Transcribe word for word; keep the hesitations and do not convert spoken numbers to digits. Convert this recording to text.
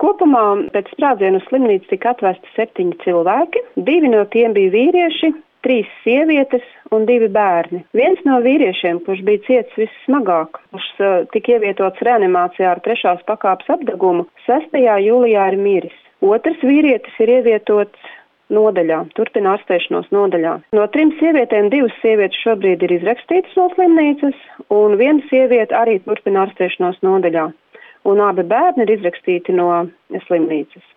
Kopumā pēc sprādziena uz slimnīcu tika atvesti septiņi cilvēki, divi no tiem bija vīrieši, trīs sievietes un divi bērni. Viens no vīriešiem, kurš bija cietis vissmagāk, kurš uh, tika ievietots reanimācijā ar trešās pakāpes apdegumu, sestajā jūlijā ir miris. Otrs vīrietis ir ievietots nodaļā, turpina ārstēšanos nodaļā. No trim sievietēm divas sievietes šobrīd ir izrakstītas no slimnīcas, un viena sieviete arī turpina ārstēšanos nodaļā. Un abi bērni ir izrakstīti no slimnīcas.